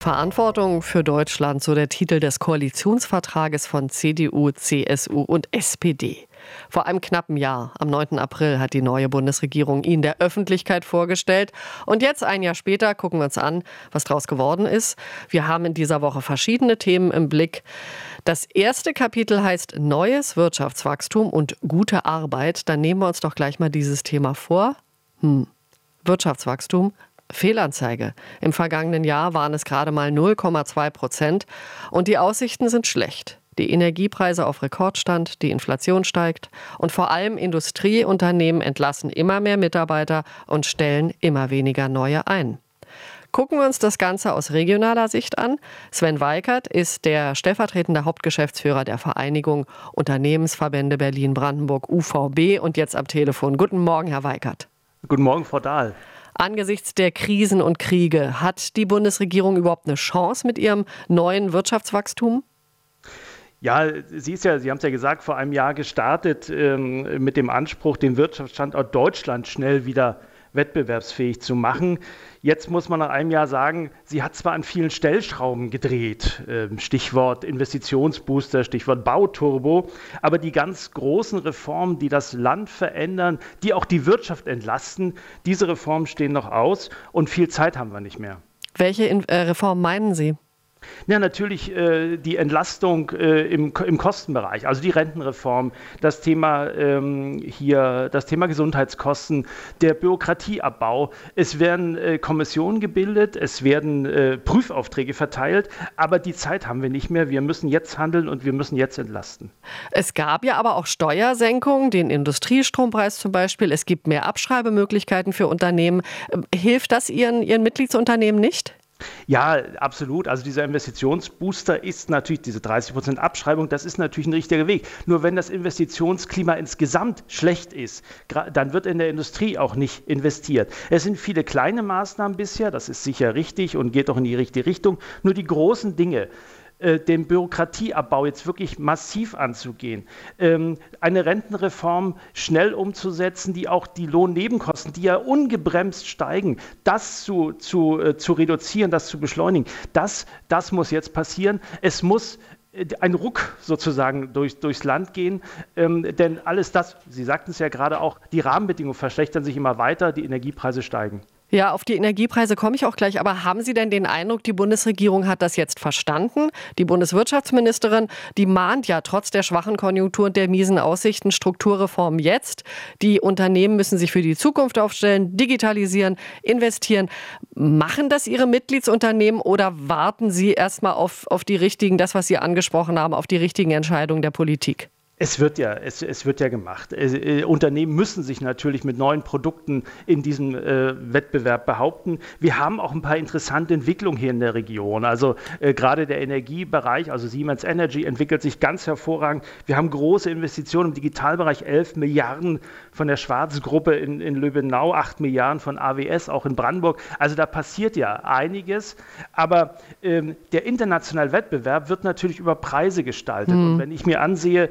Verantwortung für Deutschland, so der Titel des Koalitionsvertrages von CDU, CSU und SPD. Vor einem knappen Jahr, am 9. April, hat die neue Bundesregierung ihn der Öffentlichkeit vorgestellt. Und jetzt, ein Jahr später, gucken wir uns an, was daraus geworden ist. Wir haben in dieser Woche verschiedene Themen im Blick. Das erste Kapitel heißt Neues Wirtschaftswachstum und gute Arbeit. Dann nehmen wir uns doch gleich mal dieses Thema vor. Wirtschaftswachstum. Fehlanzeige. Im vergangenen Jahr waren es gerade mal 0,2% und die Aussichten sind schlecht. Die Energiepreise auf Rekordstand, die Inflation steigt und vor allem Industrieunternehmen entlassen immer mehr Mitarbeiter und stellen immer weniger neue ein. Gucken wir uns das Ganze aus regionaler Sicht an. Sven Weikert ist der stellvertretende Hauptgeschäftsführer der Vereinigung Unternehmensverbände Berlin-Brandenburg UVB und jetzt am Telefon. Guten Morgen, Herr Weikert. Guten Morgen, Frau Dahl. Angesichts der Krisen und Kriege, hat die Bundesregierung überhaupt eine Chance mit ihrem neuen Wirtschaftswachstum? Ja, Sie haben es ja gesagt, vor einem Jahr gestartet mit dem Anspruch, den Wirtschaftsstandort Deutschland schnell wieder wettbewerbsfähig zu machen. Jetzt muss man nach einem Jahr sagen, sie hat zwar an vielen Stellschrauben gedreht, Stichwort Investitionsbooster, Stichwort Bauturbo, aber die ganz großen Reformen, die das Land verändern, die auch die Wirtschaft entlasten, diese Reformen stehen noch aus und viel Zeit haben wir nicht mehr. Welche Reformen meinen Sie? Ja, natürlich die Entlastung im Kostenbereich, also die Rentenreform, das Thema das Thema Gesundheitskosten, der Bürokratieabbau. Es werden Kommissionen gebildet, es werden Prüfaufträge verteilt, aber die Zeit haben wir nicht mehr. Wir müssen jetzt handeln und wir müssen jetzt entlasten. Es gab ja aber auch Steuersenkungen, den Industriestrompreis zum Beispiel. Es gibt mehr Abschreibemöglichkeiten für Unternehmen. Hilft das Ihren Mitgliedsunternehmen nicht? Ja, absolut. Also dieser Investitionsbooster ist natürlich, diese 30% Abschreibung, das ist natürlich ein richtiger Weg. Nur wenn das Investitionsklima insgesamt schlecht ist, dann wird in der Industrie auch nicht investiert. Es sind viele kleine Maßnahmen bisher, das ist sicher richtig und geht auch in die richtige Richtung. Nur die großen Dinge, den Bürokratieabbau jetzt wirklich massiv anzugehen, eine Rentenreform schnell umzusetzen, die auch die Lohnnebenkosten, die ja ungebremst steigen, das zu reduzieren, das zu beschleunigen, das muss jetzt passieren. Es muss ein Ruck sozusagen durchs Land gehen, denn alles das, Sie sagten es ja gerade auch, die Rahmenbedingungen verschlechtern sich immer weiter, die Energiepreise steigen. Ja, auf die Energiepreise komme ich auch gleich. Aber haben Sie denn den Eindruck, die Bundesregierung hat das jetzt verstanden? Die Bundeswirtschaftsministerin, die mahnt ja trotz der schwachen Konjunktur und der miesen Aussichten Strukturreformen jetzt. Die Unternehmen müssen sich für die Zukunft aufstellen, digitalisieren, investieren. Machen das Ihre Mitgliedsunternehmen oder warten Sie erstmal auf die richtigen, das, was Sie angesprochen haben, auf die richtigen Entscheidungen der Politik? Es wird ja gemacht. Unternehmen müssen sich natürlich mit neuen Produkten in diesem Wettbewerb behaupten. Wir haben auch ein paar interessante Entwicklungen hier in der Region. Also gerade der Energiebereich, also Siemens Energy, entwickelt sich ganz hervorragend. Wir haben große Investitionen im Digitalbereich, 11 Milliarden von der Schwarz-Gruppe in Löbenau, 8 Milliarden von AWS, auch in Brandenburg. Also da passiert ja einiges. Aber der internationale Wettbewerb wird natürlich über Preise gestaltet. Und wenn ich mir ansehe,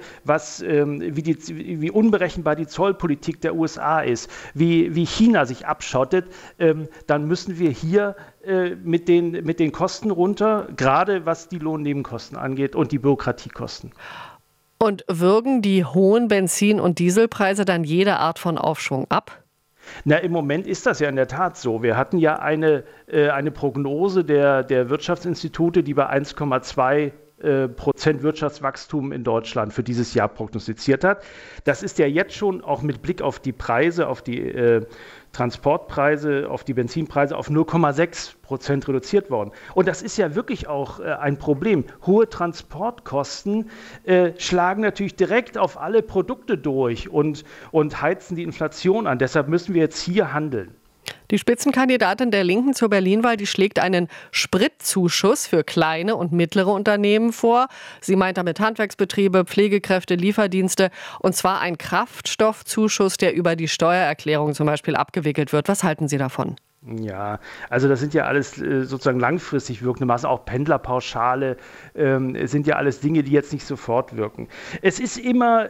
wie unberechenbar die Zollpolitik der USA ist, wie China sich abschottet, dann müssen wir hier mit den Kosten runter, gerade was die Lohnnebenkosten angeht und die Bürokratiekosten. Und würgen die hohen Benzin- und Dieselpreise dann jede Art von Aufschwung ab? Na, im Moment ist das ja in der Tat so. Wir hatten ja eine Prognose der Wirtschaftsinstitute, die bei 1,2% Wirtschaftswachstum in Deutschland für dieses Jahr prognostiziert hat. Das ist ja jetzt schon auch mit Blick auf die Preise, auf die Transportpreise, auf die Benzinpreise auf 0,6% reduziert worden. Und das ist ja wirklich auch ein Problem. Hohe Transportkosten schlagen natürlich direkt auf alle Produkte durch und heizen die Inflation an. Deshalb müssen wir jetzt hier handeln. Die Spitzenkandidatin der Linken zur Berlinwahl, die schlägt einen Spritzuschuss für kleine und mittlere Unternehmen vor. Sie meint damit Handwerksbetriebe, Pflegekräfte, Lieferdienste. Und zwar ein Kraftstoffzuschuss, der über die Steuererklärung zum Beispiel abgewickelt wird. Was halten Sie davon? Ja, also das sind ja alles sozusagen langfristig wirkende Maßnahmen, auch Pendlerpauschale sind ja alles Dinge, die jetzt nicht sofort wirken. Es ist immer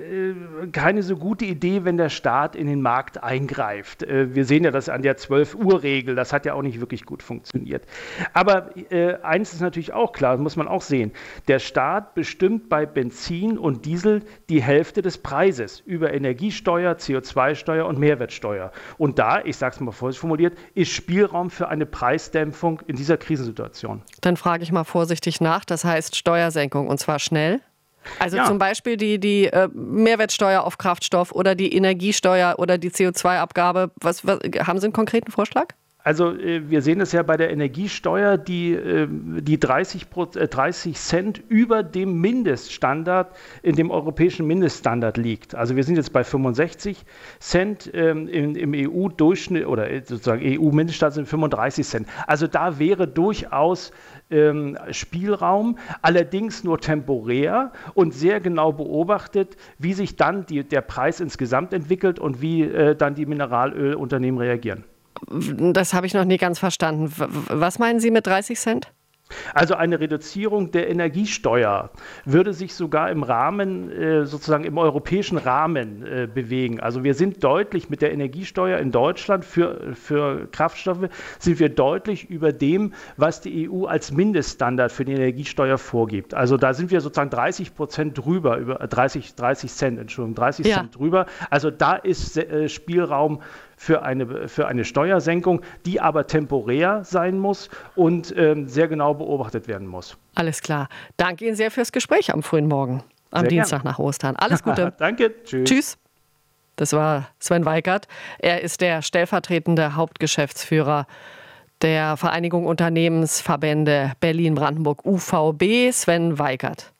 keine so gute Idee, wenn der Staat in den Markt eingreift. Wir sehen ja das an der 12-Uhr-Regel, das hat ja auch nicht wirklich gut funktioniert. Aber eins ist natürlich auch klar, das muss man auch sehen, der Staat bestimmt bei Benzin und Diesel die Hälfte des Preises über Energiesteuer, CO2-Steuer und Mehrwertsteuer. Und da, ich sage es mal vorsichtig formuliert, ist Spielraum für eine Preisdämpfung in dieser Krisensituation. Dann frage ich mal vorsichtig nach, das heißt Steuersenkung und zwar schnell? Also zum Beispiel die Mehrwertsteuer auf Kraftstoff oder die Energiesteuer oder die CO2-Abgabe. Haben Sie einen konkreten Vorschlag? Also wir sehen es ja bei der Energiesteuer, die 30 Cent über dem Mindeststandard, in dem europäischen Mindeststandard liegt. Also wir sind jetzt bei 65 Cent, im EU-Durchschnitt oder sozusagen EU-Mindeststandard sind 35 Cent. Also da wäre durchaus Spielraum, allerdings nur temporär und sehr genau beobachtet, wie sich dann der Preis insgesamt entwickelt und wie dann die Mineralölunternehmen reagieren. Das habe ich noch nie ganz verstanden. Was meinen Sie mit 30 Cent? Also eine Reduzierung der Energiesteuer würde sich sogar im Rahmen, sozusagen im europäischen Rahmen bewegen. Also wir sind deutlich mit der Energiesteuer in Deutschland für Kraftstoffe, sind wir deutlich über dem, was die EU als Mindeststandard für die Energiesteuer vorgibt. Also da sind wir sozusagen 30% drüber, über 30 Cent Cent drüber. Also da ist Spielraum für eine Steuersenkung, die aber temporär sein muss und sehr genau beobachtet werden muss. Alles klar. Danke Ihnen sehr fürs Gespräch am frühen Morgen, am Dienstag nach Ostern. Alles Gute. Danke. Tschüss. Tschüss. Das war Sven Weikert. Er ist der stellvertretende Hauptgeschäftsführer der Vereinigung Unternehmensverbände Berlin-Brandenburg UVB, Sven Weikert.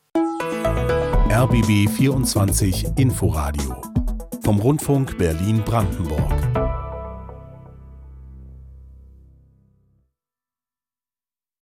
RBB 24 Inforadio vom Rundfunk Berlin-Brandenburg.